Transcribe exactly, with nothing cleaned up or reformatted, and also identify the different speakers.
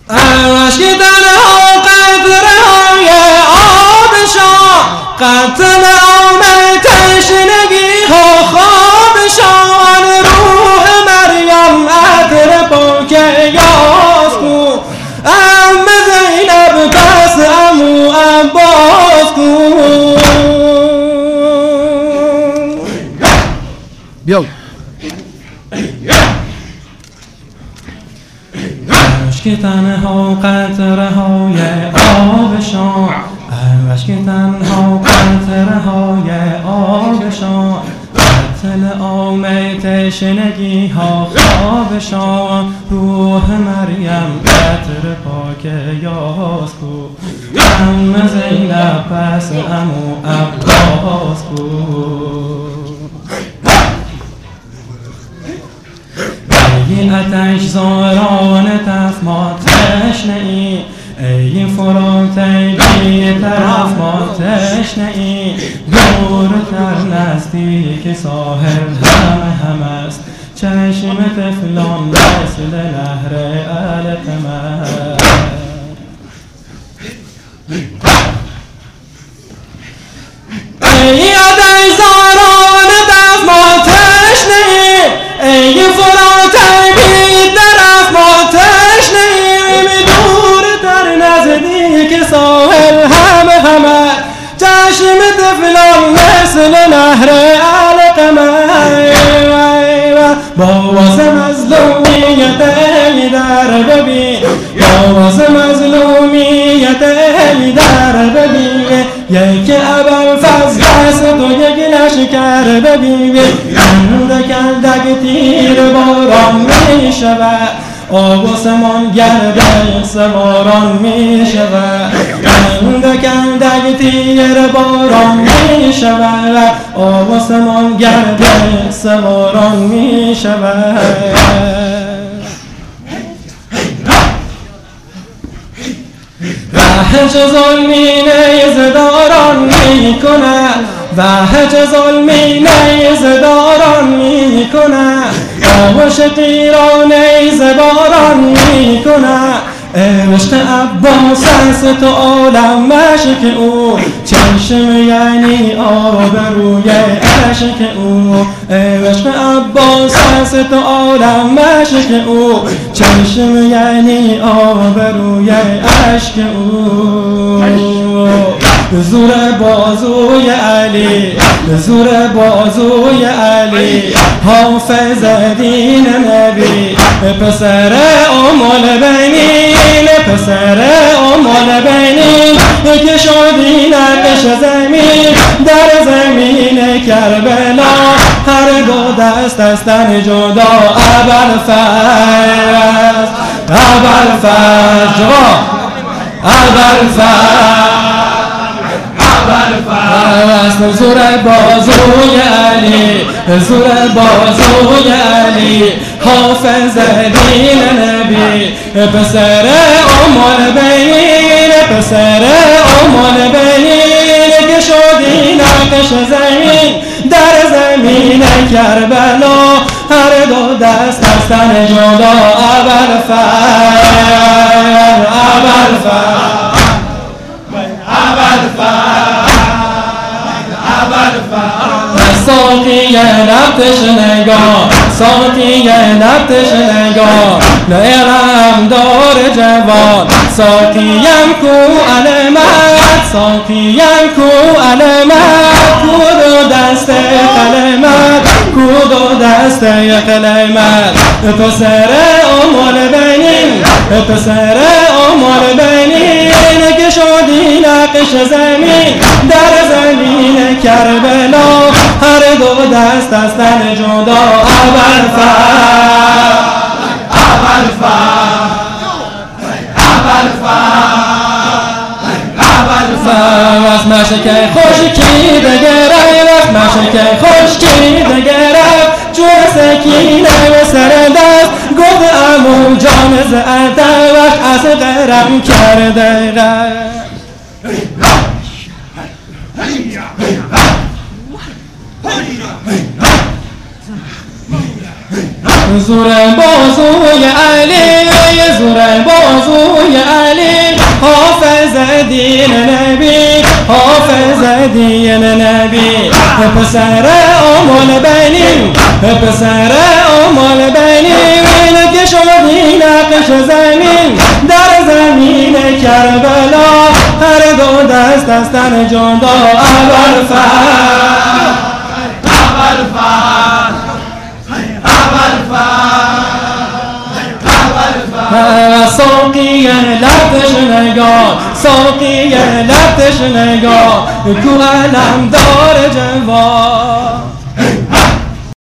Speaker 1: عشق تنها قطره های آبشان، قتل عام تشنگی ها خوابشان. روح مریم عطر پاک یاس کو، ام زینب پس امو عباس کو. بیاو عشق تنها قطره های آبشان، عشق تنها قطره های آبشان. قتل عام تشنگی ها خوابشان. روح مریم عطر پاک یاس کو، ام زینب پس امو عباس کو. ای آتش زاران تف ما تشنه ای، ای فرات ای بی طرف ما تشنه ای. دورتر نزدیک ساحل همه هم است، چشم طفلان مثل نهر القمر. ای آتش زاران تف ما تشنه ای، ای فرات ای بی طرف ما تشنه ای. دورتر نزدیک ساحل همه همه، چشم طفلان مثل نهر القمر. باز مظلومیت ای در ببین، باز مظلومیت ای در ببین. یک ابوالفضل دست تو یک لشکر ببین. کندک کندک تیر باران می شود، آب و سمان گرد سواران می شود. کندک کندک تیر باران می شود، آب و سمان گرد سواران می شود. و چه ظلمی نیزداران می کند، و چه ظلمی نیزداران می کند. عاشقی را نیزه باران می کند. عشق عباس است تو عالم مشک او، چشم یعنی آب روی عشق او. عشق عباس است تو عالم مشک او، چشم یعنی آب روی عشق او. زور بازوی علی، زور بازوی علی، حافظ دین نبی. پسر ام البنین، پسر ام البنین، که شدی نقش زمین در زمین کربلا. هر دو دست از تن جدا، ابوالفضل، ابوالفضل جواب، ابوالفضل، ابوالفضل. زور بازوی علی، زور بازوی علی، حافظ دین نبی. پسر ام البنین، پسر ام البنین، که شدی نقش زمین در زمین کربلا. هر دو دست از تن جدا، ابوالفضل، ابوالفضل، ساقی لب تشنگان، ساقی لب تشنگان، لیلم دار جوان. ساقیم کو علمت، ساقیم کو علمت، کو دو دست قلمت، کو دو دست قلمت. پسر ام البنین، پسر ام البنین، که شدی نقش زمین در زمین کربلا. هر دو دست از تن جدا، ابوالفضل، ابوالفضل، ابوالفضل. وقت مشک خشکی بگره، وقت مشک خشکی بگره، چون سکینه و سر دست گفت عمو جان زعده. وقت از غرم کرده غر. Hey! زور بازوی علی زور بازوی علی حافظ دین نبی حافظ دین نبی پسر آمال بینی پسر آمال بینی وینک شدی نقش زمین در زمین کربلا هر دو دست از تن جدا ابوالفضل ساقی لبتش نگاه ساقی لبتش نگاه کو علم دار جوان